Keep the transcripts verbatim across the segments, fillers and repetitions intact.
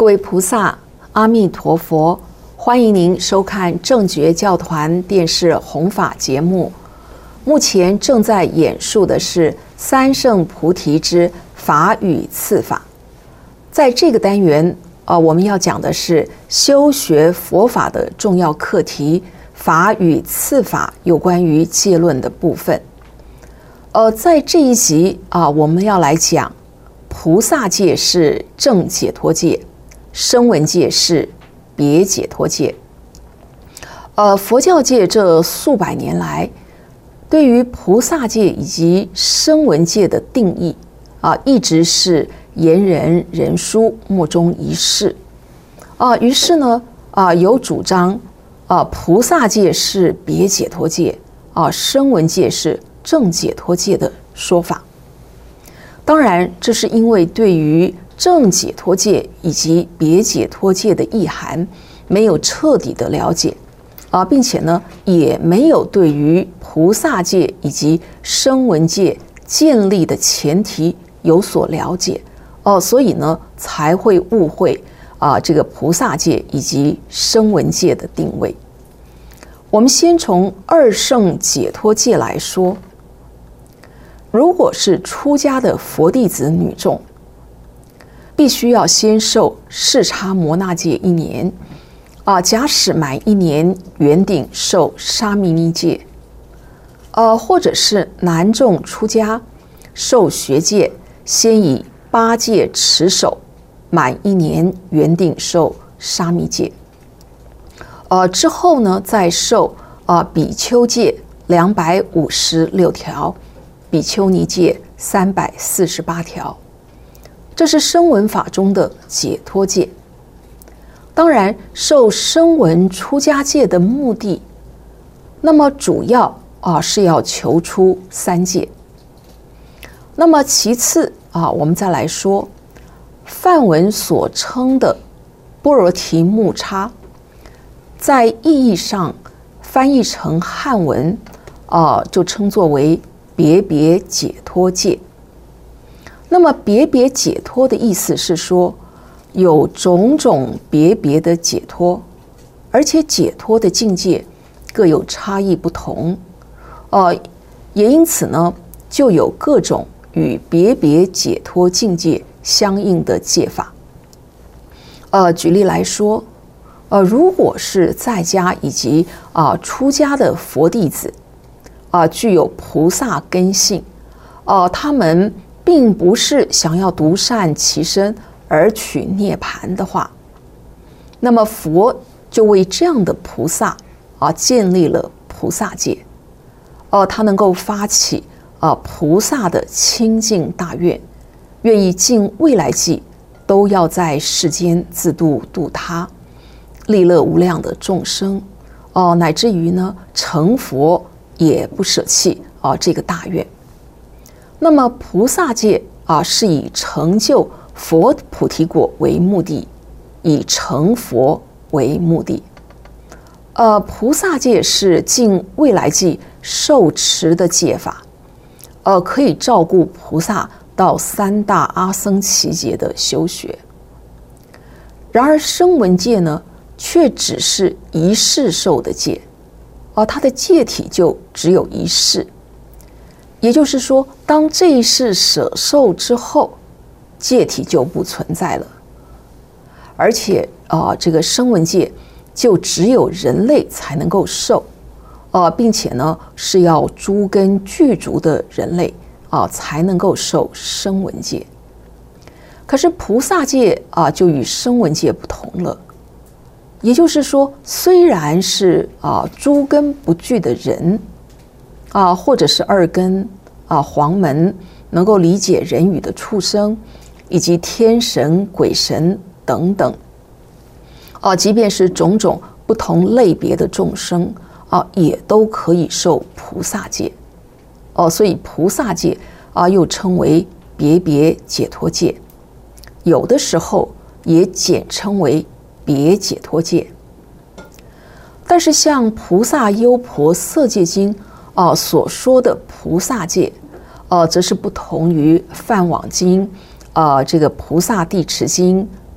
各位菩萨，阿弥陀佛！欢迎您收看正觉教团电视弘法节目。目前正在演述的是三圣菩提之法与次法。在这个单元，呃，我们要讲的是修学佛法的重要课题——法与次法有关于戒论的部分。呃，在这一集啊、呃，我们要来讲菩萨戒是正解脱戒，声闻戒是别解脱戒。呃，佛教界这数百年来，对于菩萨戒以及声闻戒的定义啊，一直是言人人殊，莫衷一是啊。于是呢，啊，有主张啊，菩萨戒是别解脱戒啊，声闻戒是正解脱戒的说法。当然，这是因为对于正解脱戒以及别解脱戒的意涵没有彻底的了解啊，并且呢，也没有对于菩萨戒以及声闻戒建立的前提有所了解哦、啊，所以呢，才会误会啊这个菩萨戒以及声闻戒的定位。我们先从二圣解脱戒来说，如果是出家的佛弟子女众，必须要先受视差摩那戒一年，啊，假使满一年，圆顶受沙弥尼戒，呃，或者是男众出家受学戒，先以八戒持守，满一年，圆顶受沙弥戒，呃，之后呢，再受啊、呃、比丘戒两百五十六条，比丘尼戒三百四十八条。这是声闻法中的解脱戒。当然，受声闻出家戒的目的，那么主要啊是要求出三戒。那么其次啊，我们再来说梵文所称的般若提木叉，在意义上翻译成汉文啊，就称作为别别解脱戒。那么别别解脱的意思是说，有种种别别的解脱，而且解脱的境界各有差异不同，呃，也因此呢，就有各种与别别解脱境界相应的戒法。呃，举例来说，呃，如果是在家以及啊、呃、出家的佛弟子，啊、呃，具有菩萨根性，呃，他们并不是想要独善其身而取涅槃的话，那么佛就为这样的菩萨啊建立了菩萨戒，哦，他能够发起啊菩萨的清净大愿，愿意尽未来际都要在世间自度度他，利乐无量的众生，哦，乃至于呢成佛也不舍弃啊这个大愿。那么菩萨戒啊，是以成就佛菩提果为目的，以成佛为目的。呃，菩萨戒是尽未来际受持的戒法，呃，可以照顾菩萨到三大阿僧祇劫的修学。然而声闻戒呢，却只是一世受的戒，啊、呃，它的戒体就只有一世。也就是说，当这一世舍受之后，戒体就不存在了，而且啊、呃，这个声闻戒就只有人类才能够受，呃，并且呢是要诸根具足的人类啊、呃、才能够受声闻戒。可是菩萨戒啊、呃、就与声闻戒不同了，也就是说，虽然是啊、呃、诸根不具的人。啊，或者是二根啊，黄门能够理解人语的畜生，以及天神、鬼神等等，啊，即便是种种不同类别的众生啊，也都可以受菩萨戒。哦、啊，所以菩萨戒啊，又称为别别解脱戒，有的时候也简称为别解脱戒。但是像《菩萨优婆塞戒经》啊所说的菩萨戒，呃、啊，则是不同于《梵网经》啊、这个《菩萨地持经》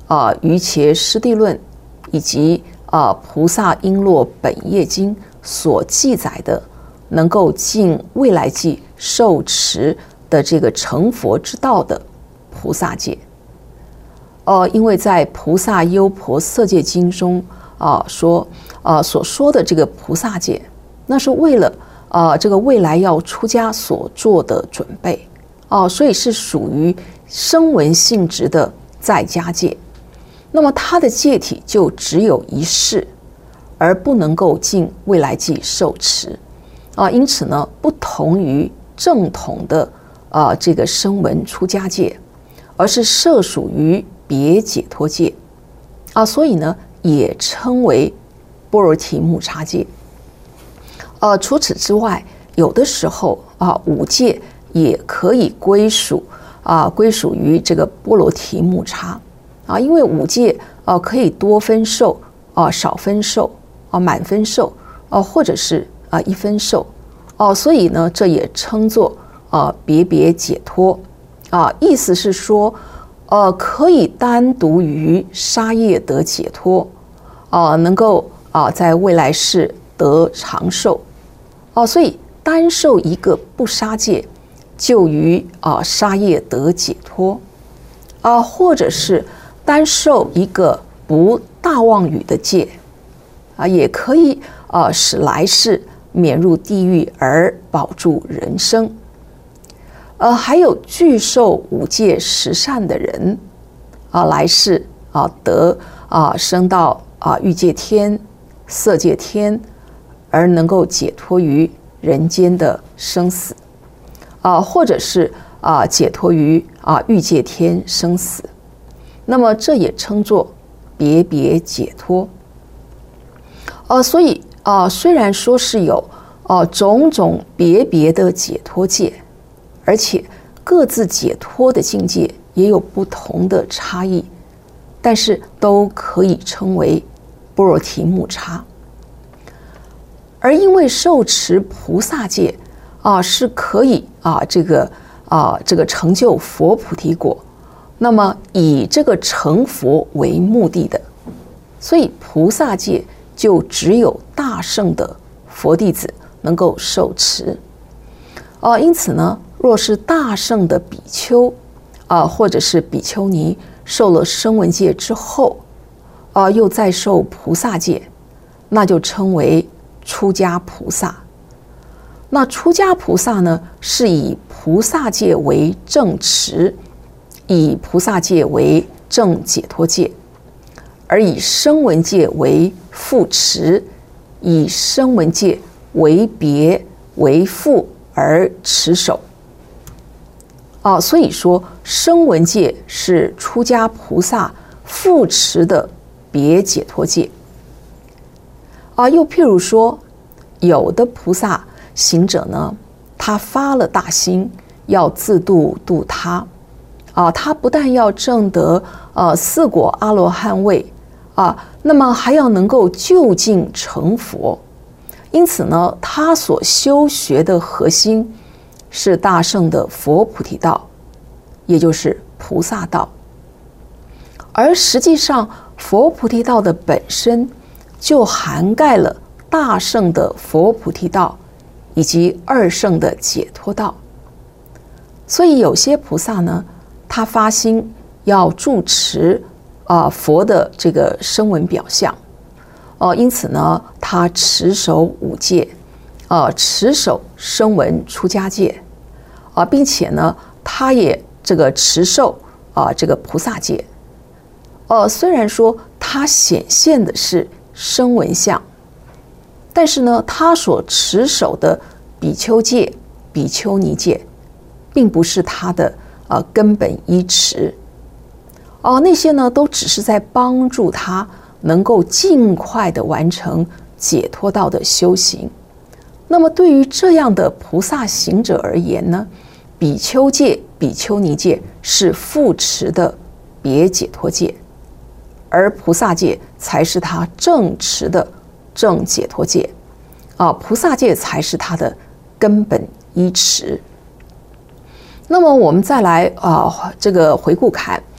啊《瑜伽师地论》以及啊《菩萨璎珞本业经》所记载的能够尽未来际受持的这个成佛之道的菩萨戒。呃，因为在《菩萨优婆塞戒经》中啊、呃、说啊、呃、所说的这个菩萨戒，那是为了啊、呃、这个未来要出家所做的准备啊、呃，所以是属于声闻性质的在家戒。那么它的戒体就只有一世，而不能够尽未来际受持啊、呃，因此呢，不同于正统的啊、呃、这个声闻出家戒，而是涉属于别解脱戒啊，所以呢也称为般若提木叉戒。呃，除此之外，有的时候啊，五戒也可以归属啊，归属于这个般若提木叉啊，因为五戒啊可以多分受啊、少分受啊、满分受啊，或者是啊一分受哦、啊，所以呢，这也称作啊别别解脱啊，意思是说。呃，可以单独于杀业得解脱，啊、呃，能够啊、呃、在未来世得长寿，哦、呃，所以单受一个不杀戒，就于啊、呃、杀业得解脱，啊、呃，或者是单受一个不大妄语的戒，啊、呃，也可以啊、呃、使来世免入地狱而保住人生。呃，还有具受五戒十善的人，啊、呃，来世啊得啊升到啊欲界天、色界天，而能够解脱于人间的生死，啊、呃，或者是啊解脱于啊欲界天生死，那么这也称作别别解脱。呃，所以啊、呃，虽然说是有啊、呃、种种别别的解脱戒。而且各自解脱的境界也有不同的差异，但是都可以称为般若提木叉。而因为受持菩萨戒啊，是可以啊这个啊这个成就佛菩提果，那么以这个成佛为目的的，所以菩萨戒就只有大圣的佛弟子能够受持。哦、啊，因此呢。若是大圣的比丘啊，或者是比丘尼受了声闻戒之后啊，又再受菩萨戒，那就称为出家菩萨。那出家菩萨呢，是以菩萨戒为正持，以菩萨戒为正解脱戒，而以声闻戒为副持，以声闻戒为别为副而持守。啊，所以说声闻戒是出家菩萨副持的别解脱戒。啊，又譬如说，有的菩萨行者呢，他发了大心，要自度度他。啊，他不但要证得呃四果阿罗汉位啊，那么还要能够就近成佛。因此呢，他所修学的核心是大圣的佛菩提道，也就是菩萨道。而实际上，佛菩提道的本身就涵盖了大圣的佛菩提道以及二圣的解脱道。所以有些菩萨呢，他发心要住持啊、呃、佛的这个声闻表象，哦、呃，因此呢，他持守五戒，呃，持守声闻出家戒，啊、呃，并且呢，他也这个持受啊、呃、这个菩萨戒。呃，虽然说他显现的是声闻相，但是呢，他所持守的比丘戒、比丘尼戒，并不是他的呃根本依持。哦、呃，那些呢，都只是在帮助他能够尽快的完成解脱道的修行。那么，对于这样的菩萨行者而言呢，比丘戒、比丘尼戒是副持的别解脱戒。而菩萨戒才是他正持的正解脱戒，啊，菩萨戒才是他的根本依持。那么我们再来啊，这个回顾看，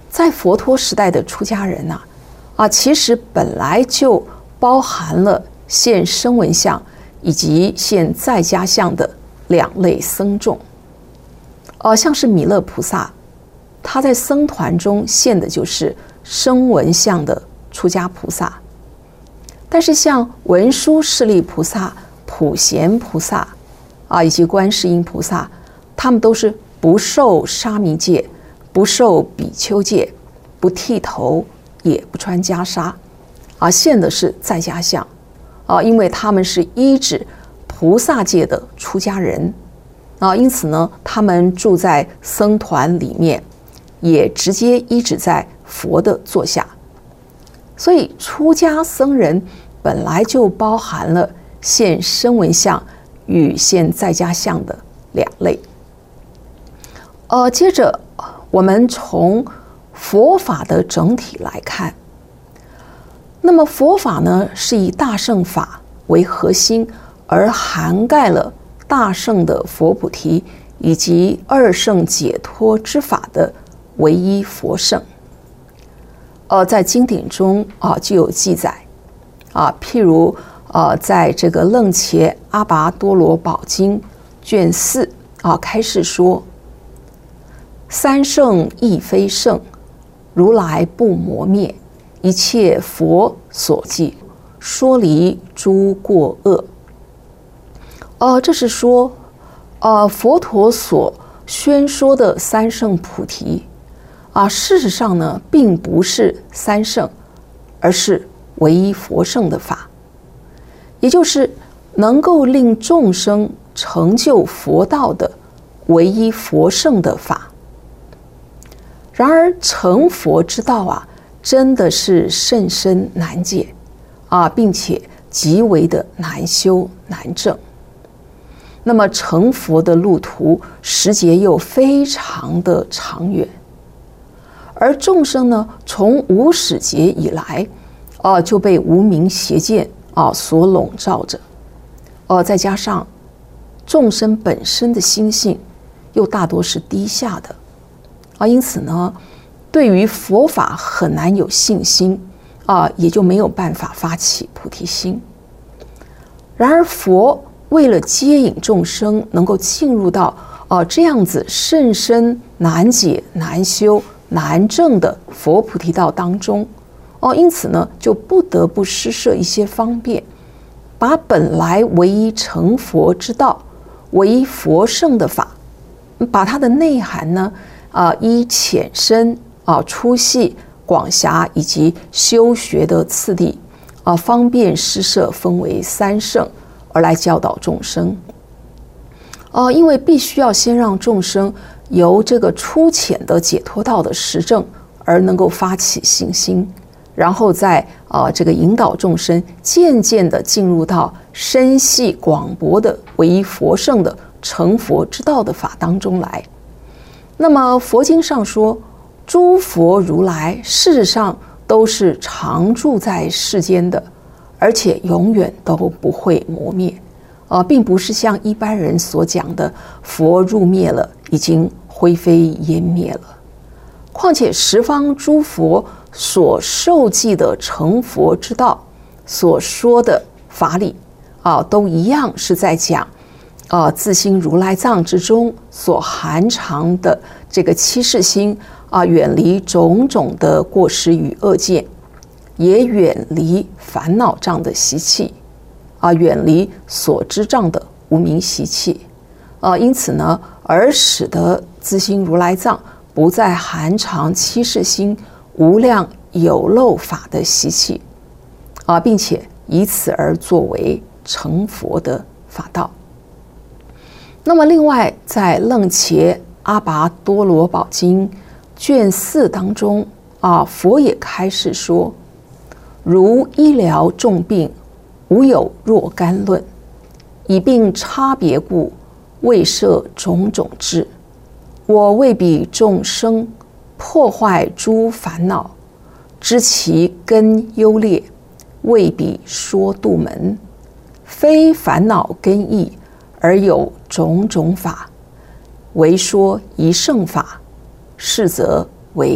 在佛陀时代的出家人啊，啊，其实本来就包含了现声闻相以及现在家相的两类僧众。呃，像是弥勒菩萨，他在僧团中现的就是声闻相的出家菩萨。但是像文殊师利菩萨、普贤菩萨啊，以及观世音菩萨，他们都是不受沙弥戒，不受比丘戒，不剃头，也不穿袈裟，啊，现的是在家相，啊，因为他们是依止菩萨戒的出家人，啊，因此呢，他们住在僧团里面，也直接依止在佛的座下。所以出家僧人本来就包含了现声闻相与现在家相的两类。呃，接着我们从佛法的整体来看，那么佛法呢是以大乘法为核心，而涵盖了大乘的佛菩提以及二乘解脱之法的唯一佛乘。呃，在经典中啊就有记载啊，譬如呃，在这个楞伽阿跋多罗宝经卷四啊开示说：三圣亦非圣，如来不磨灭，一切佛所记，说离诸过恶。呃，这是说，呃，佛陀所宣说的三圣菩提啊，事实上呢，并不是三圣，而是唯一佛圣的法，也就是能够令众生成就佛道的唯一佛圣的法。然而成佛之道啊，真的是甚深难解啊，并且极为的难修难证。那么成佛的路途时节又非常的长远，而众生呢，从无始劫以来，啊，就被无明邪见啊所笼罩着，呃，再加上众生本身的心性又大多是低下的。啊，因此呢，对于佛法很难有信心啊，也就没有办法发起菩提心。然而佛为了接引众生能够进入到啊这样子甚深难解难修难证的佛菩提道当中，哦，因此呢就不得不施设一些方便，把本来唯一成佛之道、唯一佛圣的法，把它的内涵呢啊，依浅深啊、粗细、广狭以及修学的次第啊，方便施设分为三圣，而来教导众生。啊，因为必须要先让众生由这个粗浅的解脱道的实证而能够发起信心，然后再啊这个引导众生渐渐的进入到深细广博的唯一佛圣的成佛之道的法当中来。那么佛经上说，诸佛如来事实上都是常住在世间的，而且永远都不会磨灭，呃，并不是像一般人所讲的佛入灭了，已经灰飞烟灭了。况且十方诸佛所受记的成佛之道所说的法理啊，都一样是在讲啊，自心如来藏之中所含藏的这个七世心啊，远离种种的过失与恶见，也远离烦恼障的习气啊，远离所知障的无明习气啊，因此呢，而使得自心如来藏不再含藏七世心无量有漏法的习气啊，并且以此而作为成佛的法道。那么另外在楞伽阿跋多罗宝经卷四当中啊，佛也开示说，如医疗重病，无有若干论，以病差别故，未设种种智。我为彼众生破坏诸烦恼，知其根优劣，为彼说度门，非烦恼根异，而有种种法，唯说一乘法，是则为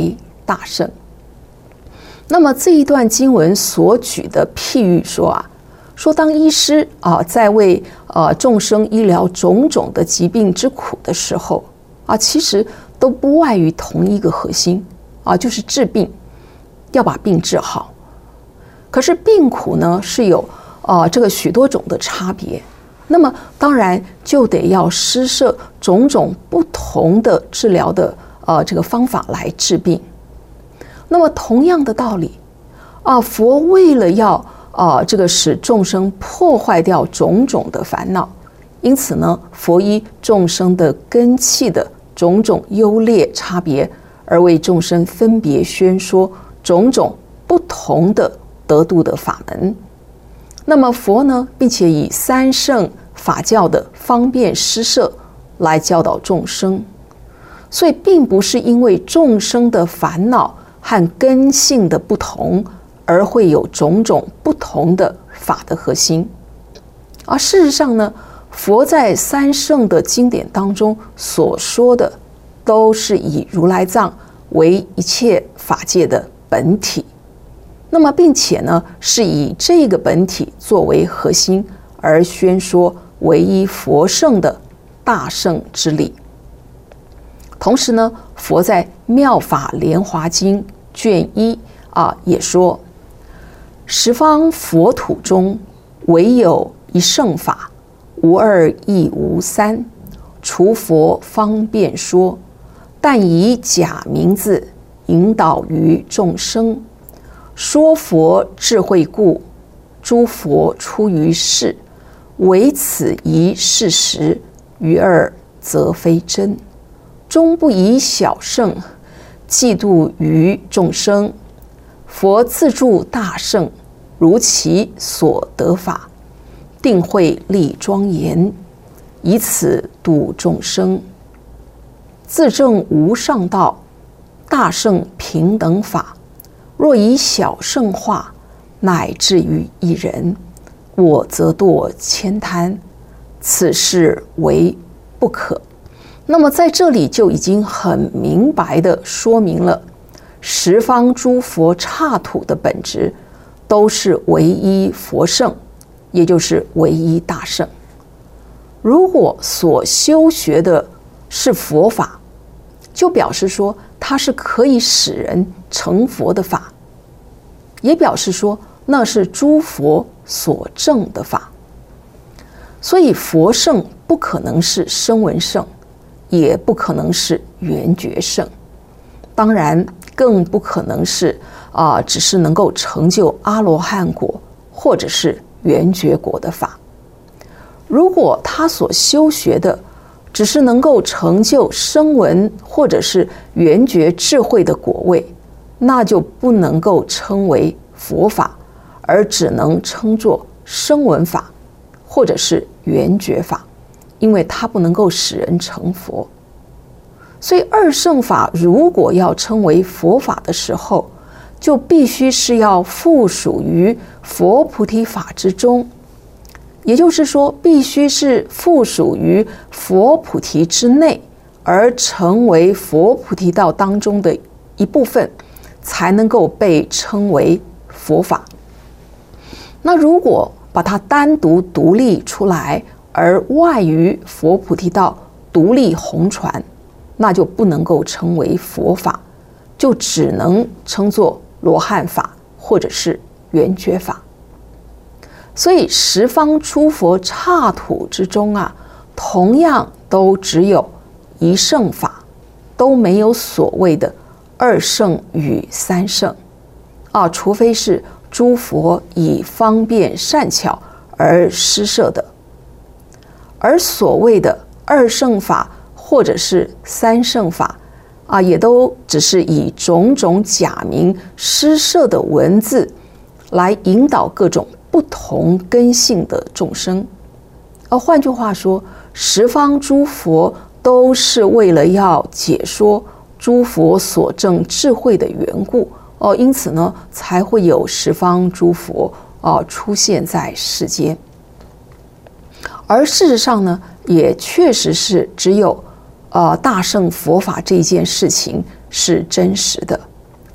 大圣。那么这一段经文所举的譬喻说啊，说当医师啊在为呃众生医疗种种的疾病之苦的时候啊，其实都不外于同一个核心啊，就是治病，要把病治好。可是病苦呢是有呃这个许多种的差别，那么当然就得要施设种种不同的治疗的呃这个方法来治病。那么同样的道理啊，佛为了要啊这个使众生破坏掉种种的烦恼，因此呢，佛依众生的根器的种种优劣差别，而为众生分别宣说种种不同的得度的法门。那么佛呢，并且以三圣法教的方便施设来教导众生，所以并不是因为众生的烦恼和根性的不同而会有种种不同的法的核心。而事实上呢，佛在三圣的经典当中所说的都是以如来藏为一切法界的本体，那么并且呢是以这个本体作为核心而宣说唯一佛圣的大圣之理。同时呢，佛在《妙法莲华经》卷一啊也说，十方佛土中唯有一圣法，无二亦无三，除佛方便说，但以假名字引导于众生，说佛智慧故，诸佛出于世，唯此一事实，于二则非真，终不以小圣嫉妒于众生。佛自助大圣，如其所得法，定会立庄严，以此度众生。自证无上道，大圣平等法，若以小圣化，乃至于一人，我则堕千滩，此事为不可。那么在这里就已经很明白地说明了十方诸佛刹土的本质都是唯一佛圣，也就是唯一大圣。如果所修学的是佛法，就表示说它是可以使人成佛的法，也表示说那是诸佛所证的法。所以佛圣不可能是声闻圣，也不可能是缘觉圣，当然更不可能是啊、呃，只是能够成就阿罗汉果或者是缘觉果的法。如果他所修学的只是能够成就声闻或者是缘觉智慧的果位，那就不能够称为佛法，而只能称作声闻法或者是缘觉法，因为它不能够使人成佛。所以二圣法如果要称为佛法的时候，就必须是要附属于佛菩提法之中，也就是说必须是附属于佛菩提之内，而成为佛菩提道当中的一部分，才能够被称为佛法。那如果把它单独独立出来，而外于佛菩提道独立弘传，那就不能够称为佛法，就只能称作罗汉法或者是缘觉法。所以十方诸佛刹土之中啊，同样都只有一圣法，都没有所谓的二圣与三圣啊，除非是诸佛以方便善巧而施设的。而所谓的二圣法或者是三圣法啊，也都只是以种种假名施设的文字来引导各种不同根性的众生。而换句话说，十方诸佛都是为了要解说诸佛所证智慧的缘故哦，因此呢，才会有十方诸佛哦出现在世间。而事实上呢，也确实是只有呃大乘佛法这一件事情是真实的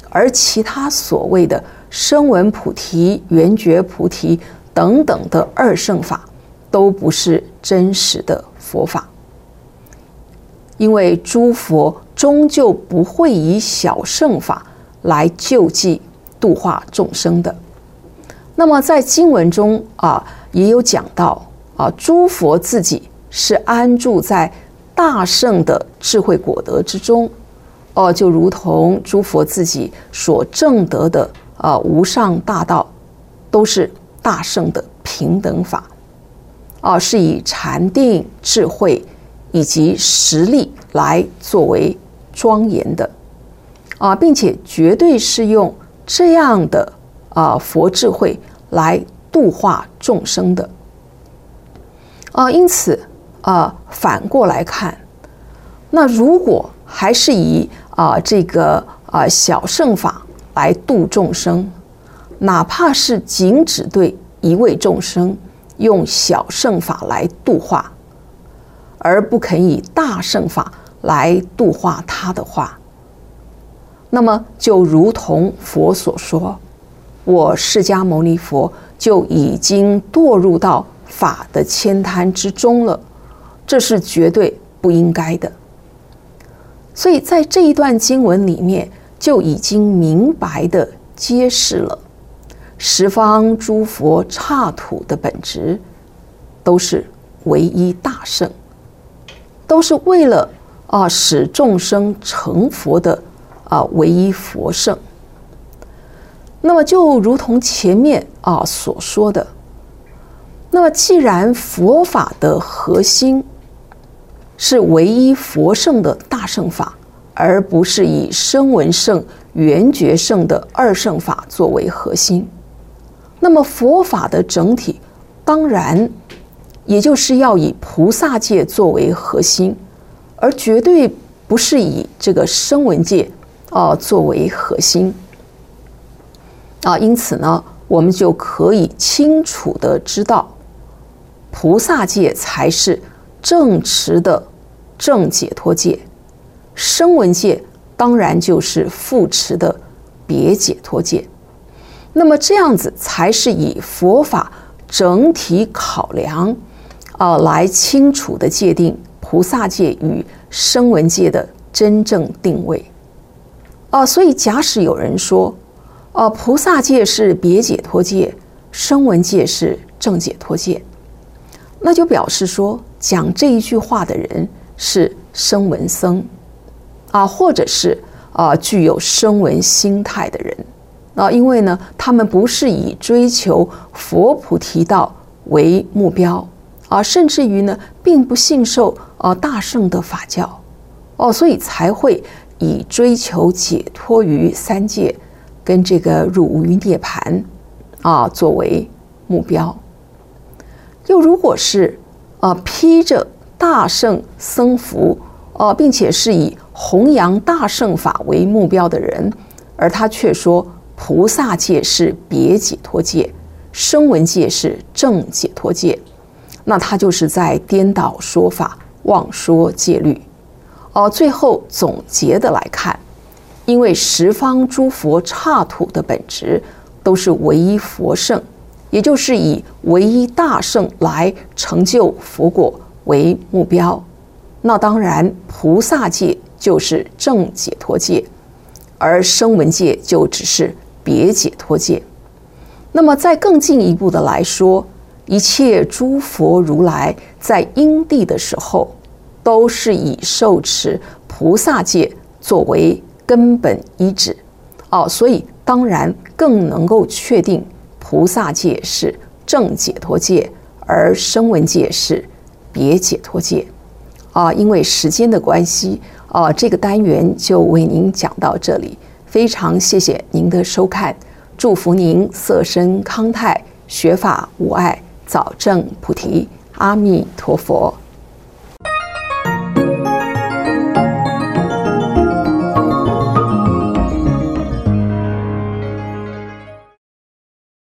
而其他所谓的声闻菩提、缘觉菩提等等的二乘法，都不是真实的佛法。因为诸佛终究不会以小乘法来救济度化众生的。那么在经文中啊，也有讲到啊，诸佛自己是安住在大乘的智慧果德之中，哦，就如同诸佛自己所证得的啊无上大道，都是大乘的平等法，啊，是以禅定、智慧以及实力来作为庄严的，啊，并且绝对是用这样的啊佛智慧来度化众生的，啊，因此啊反过来看，那如果还是以啊这个啊小乘法来度众生，哪怕是仅只对一位众生用小乘法来度化，而不肯以大乘法来度化他的话，那么就如同佛所说，我释迦牟尼佛就已经堕入到法的悭贪之中了，这是绝对不应该的。所以在这一段经文里面就已经明白的揭示了十方诸佛刹土的本质都是唯一大乘，都是为了啊使众生成佛的啊唯一佛乘。那么就如同前面啊所说的，那么既然佛法的核心是唯一佛乘的大乘法，而不是以声闻乘、缘觉乘的二乘法作为核心，那么佛法的整体当然也就是要以菩萨戒作为核心，而绝对不是以这个声闻戒啊作为核心啊。因此呢，我们就可以清楚地知道，菩萨戒才是正持的正解脱戒，声闻戒当然就是副持的别解脱戒。那么这样子才是以佛法整体考量啊，来清楚地界定菩萨戒与声闻戒的真正定位啊。所以假使有人说，啊，菩萨戒是别解脱戒，声闻戒是正解脱戒，那就表示说，讲这一句话的人是声闻僧啊，或者是啊具有声闻心态的人啊，因为呢，他们不是以追求佛菩提道为目标啊，甚至于呢，并不信受啊大乘的法教哦，所以才会以追求解脱于三界跟这个入无余涅槃啊作为目标。又如果是啊披着大乘僧服啊，并且是以弘扬大乘法为目标的人，而他却说菩萨戒是别解脱戒，声闻戒是正解脱戒，那他就是在颠倒说法，妄说戒律。哦，最后总结的来看，因为十方诸佛刹土的本质都是唯一佛乘，也就是以唯一大乘来成就佛果为目标，那当然菩萨戒就是正解脱戒，而声闻戒就只是别解脱戒。那么再更进一步的来说，一切诸佛如来在因地的时候，都是以受持菩萨戒作为根本依止哦，所以当然更能够确定菩萨戒是正解脱戒，而声闻戒是别解脱戒啊。因为时间的关系啊，这个单元就为您讲到这里，非常谢谢您的收看，祝福您色身康泰，学法无碍，早证菩提，阿弥陀佛。